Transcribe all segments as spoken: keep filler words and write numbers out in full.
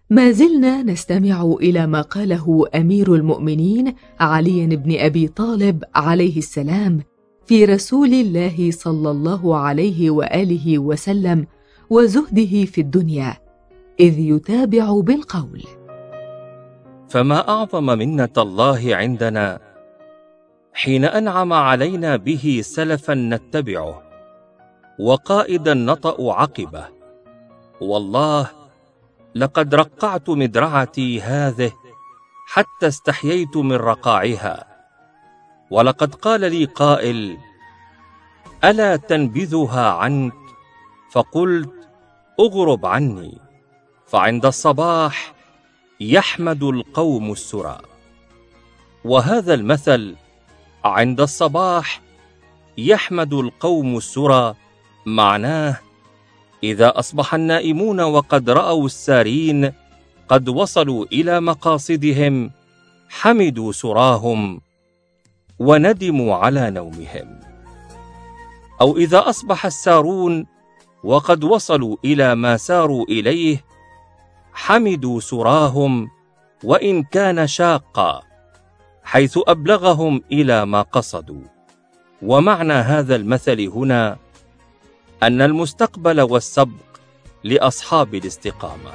ما زلنا نستمع إلى ما قاله أمير المؤمنين علي بن أبي طالب عليه السلام في رسول الله صلى الله عليه وآله وسلم وزهده في الدنيا، إذ يتابع بالقول: فما أعظم منة الله عندنا حين أنعم علينا به سلفا نتبعه وقائدا نطأ عقبه. والله لقد رقعت مدرعتي هذه حتى استحييت من رقاعها، ولقد قال لي قائل: ألا تنبذها عنك؟ فقلت: أغرب عني. فعند الصباح يحمد القوم السرى. وهذا المثل عند الصباح يحمد القوم السرى معناه إذا أصبح النائمون وقد رأوا السارين قد وصلوا إلى مقاصدهم حمدوا سراهم وندموا على نومهم، أو إذا أصبح السارون وقد وصلوا إلى ما ساروا إليه حمدوا سراهم وإن كان شاقا، حيث أبلغهم إلى ما قصدوا. ومعنى هذا المثل هنا أن المستقبل والسبق لأصحاب الاستقامة.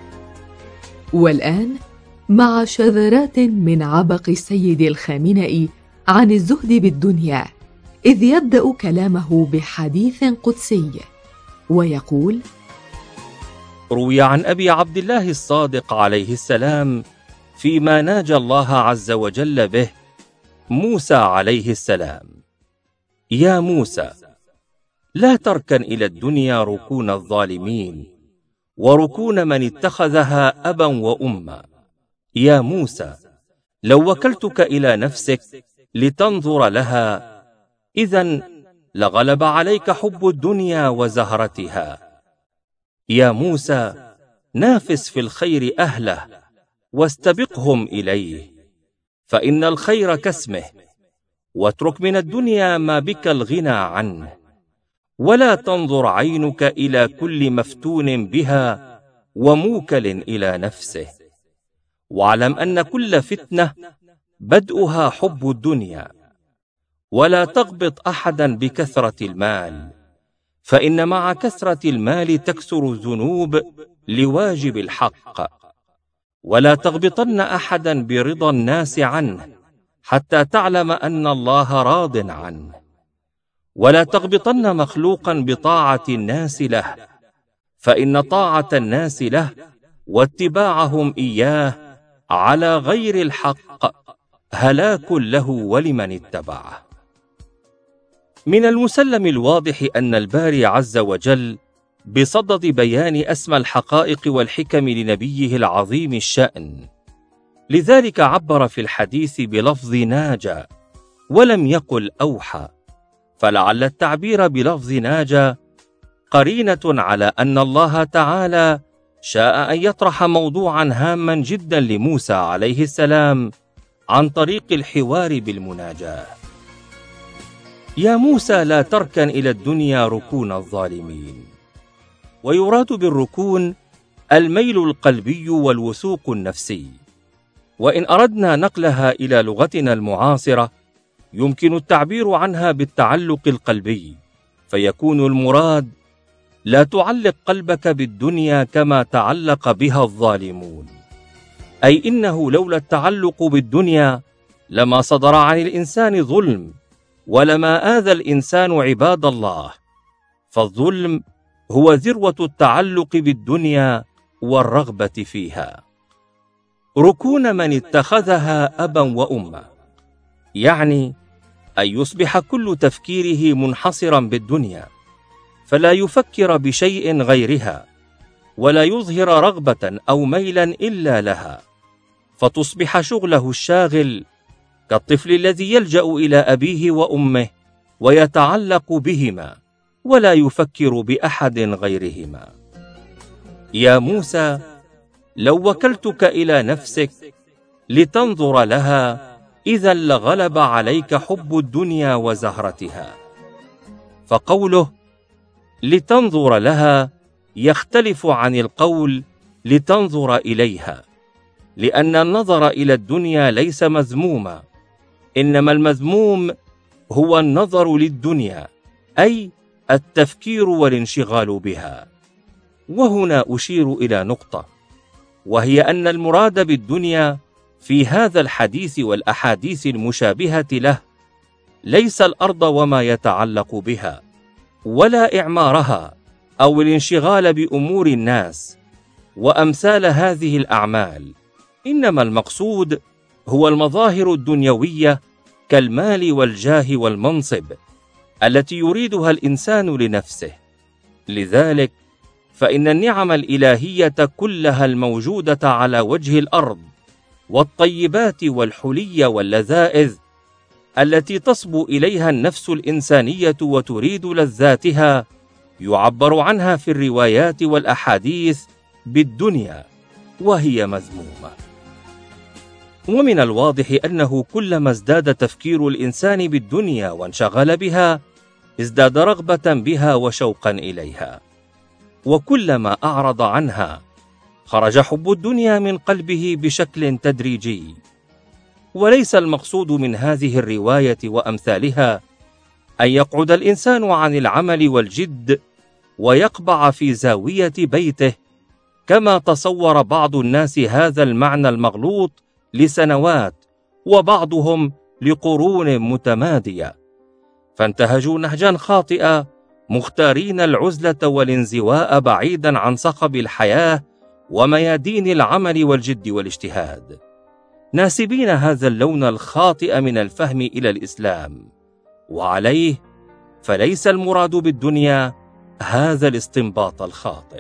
والآن مع شذرات من عبق السيد الخامنئي عن الزهد بالدنيا، إذ يبدأ كلامه بحديث قدسي ويقول: روي عن أبي عبد الله الصادق عليه السلام فيما ناجى الله عز وجل به موسى عليه السلام: يا موسى، لا تركن إلى الدنيا ركون الظالمين وركون من اتخذها أبا وأما. يا موسى، لو وكلتك إلى نفسك لتنظر لها إذن لغلب عليك حب الدنيا وزهرتها. يا موسى، نافس في الخير أهله واستبقهم إليه، فإن الخير كاسمه، واترك من الدنيا ما بك الغنى عنه، ولا تنظر عينك إلى كل مفتون بها وموكل إلى نفسه، واعلم أن كل فتنة بدءها حب الدنيا، ولا تغبط أحدا بكثرة المال، فإن مع كثرة المال تكثر الذنوب لواجب الحق، ولا تغبطن أحدا برضا الناس عنه حتى تعلم أن الله راض عنه، ولا تغبطن مخلوقا بطاعة الناس له، فإن طاعة الناس له واتباعهم إياه على غير الحق هلاك له ولمن اتبعه. من المسلم الواضح أن الباري عز وجل بصدد بيان أسمى الحقائق والحكم لنبيه العظيم الشأن، لذلك عبر في الحديث بلفظ ناجى ولم يقل أوحى، فلعل التعبير بلفظ ناجى قرينة على أن الله تعالى شاء أن يطرح موضوعا هاما جدا لموسى عليه السلام عن طريق الحوار بالمناجاة. يا موسى، لا تركن إلى الدنيا ركون الظالمين. ويراد بالركون الميل القلبي والوثوق النفسي، وإن أردنا نقلها إلى لغتنا المعاصرة يمكن التعبير عنها بالتعلق القلبي، فيكون المراد: لا تعلق قلبك بالدنيا كما تعلق بها الظالمون، أي إنه لولا التعلق بالدنيا لما صدر عن الإنسان ظلم، ولما آذى الإنسان عباد الله، فالظلم هو ذروة التعلق بالدنيا والرغبة فيها. ركون من اتخذها أبا وأما، يعني أن يصبح كل تفكيره منحصرا بالدنيا، فلا يفكر بشيء غيرها، ولا يظهر رغبة أو ميلا إلا لها، فتصبح شغله الشاغل كالطفل الذي يلجأ إلى أبيه وأمه ويتعلق بهما ولا يفكر بأحد غيرهما. يا موسى، لو وكلتك إلى نفسك لتنظر لها إذن لغلب عليك حب الدنيا وزهرتها. فقوله لتنظر لها يختلف عن القول لتنظر إليها، لأن النظر إلى الدنيا ليس مذموما، إنما المذموم هو النظر للدنيا، أي التفكير والانشغال بها. وهنا أشير إلى نقطة، وهي أن المراد بالدنيا في هذا الحديث والأحاديث المشابهة له ليس الأرض وما يتعلق بها، ولا إعمارها أو الانشغال بأمور الناس وأمثال هذه الأعمال، إنما المقصود هو المظاهر الدنيوية كالمال والجاه والمنصب التي يريدها الإنسان لنفسه. لذلك فإن النعم الإلهية كلها الموجودة على وجه الأرض والطيبات والحلي واللذائذ التي تصبو إليها النفس الإنسانية وتريد لذاتها يعبر عنها في الروايات والأحاديث بالدنيا، وهي مذمومة. ومن الواضح أنه كلما ازداد تفكير الإنسان بالدنيا وانشغل بها ازداد رغبة بها وشوقا إليها، وكلما أعرض عنها خرج حب الدنيا من قلبه بشكل تدريجي. وليس المقصود من هذه الرواية وأمثالها أن يقعد الإنسان عن العمل والجد ويقبع في زاوية بيته كما تصور بعض الناس هذا المعنى المغلوط لسنوات، وبعضهم لقرون متمادية، فانتهجوا نهجا خاطئا مختارين العزلة والانزواء بعيدا عن صخب الحياة وميادين العمل والجد والاجتهاد، ناسبين هذا اللون الخاطئ من الفهم إلى الإسلام. وعليه فليس المراد بالدنيا هذا الاستنباط الخاطئ.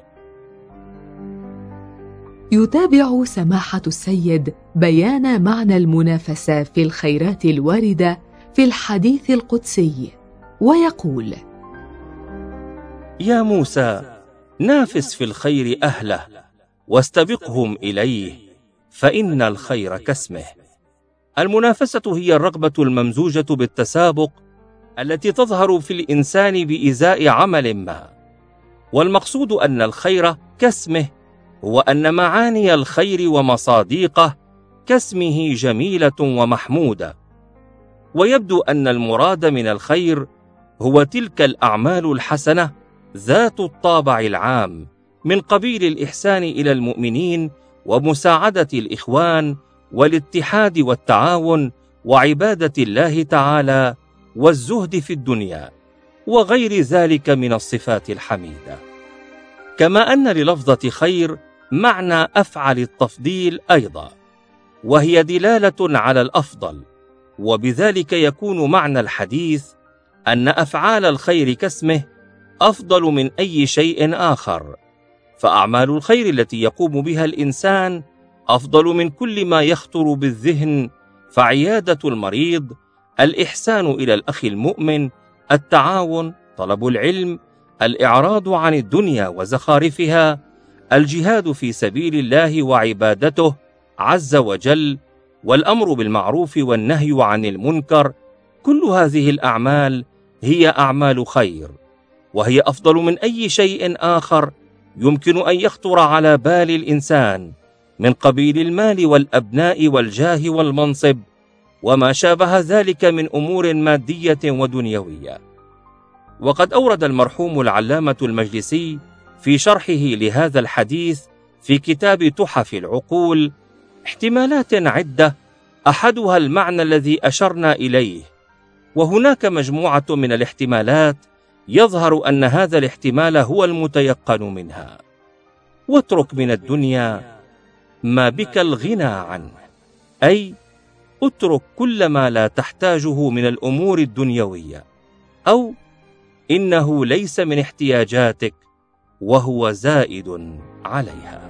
يتابع سماحة السيد بيان معنى المنافسة في الخيرات الواردة في الحديث القدسي، ويقول: يا موسى، نافس في الخير أهله واستبقهم إليه، فإن الخير كاسمه. المنافسة هي الرغبة الممزوجة بالتسابق التي تظهر في الإنسان بإزاء عمل ما، والمقصود أن الخير كاسمه هو أن معاني الخير ومصاديقه كاسمه جميلة ومحمودة، ويبدو أن المراد من الخير هو تلك الأعمال الحسنة ذات الطابع العام من قبيل الإحسان إلى المؤمنين ومساعدة الإخوان والاتحاد والتعاون وعبادة الله تعالى والزهد في الدنيا وغير ذلك من الصفات الحميدة. كما أن للفظة خير معنى أفعل التفضيل أيضا، وهي دلالة على الأفضل، وبذلك يكون معنى الحديث أن أفعال الخير كاسمه أفضل من أي شيء آخر، فأعمال الخير التي يقوم بها الإنسان أفضل من كل ما يخطر بالذهن، فعيادة المريض، الإحسان إلى الأخ المؤمن، التعاون، طلب العلم، الإعراض عن الدنيا وزخارفها، الجهاد في سبيل الله وعبادته عز وجل، والأمر بالمعروف والنهي عن المنكر، كل هذه الأعمال هي أعمال خير، وهي أفضل من أي شيء آخر يمكن أن يخطر على بال الإنسان من قبيل المال والأبناء والجاه والمنصب وما شابه ذلك من أمور مادية ودنيوية. وقد أورد المرحوم العلامة المجلسي في شرحه لهذا الحديث في كتاب تحف العقول احتمالات عدة، أحدها المعنى الذي أشرنا إليه، وهناك مجموعة من الاحتمالات يظهر أن هذا الاحتمال هو المتيقن منها. واترك من الدنيا ما بك الغنى عنه، أي اترك كل ما لا تحتاجه من الأمور الدنيوية، أو إنه ليس من احتياجاتك وهو زائد عليها.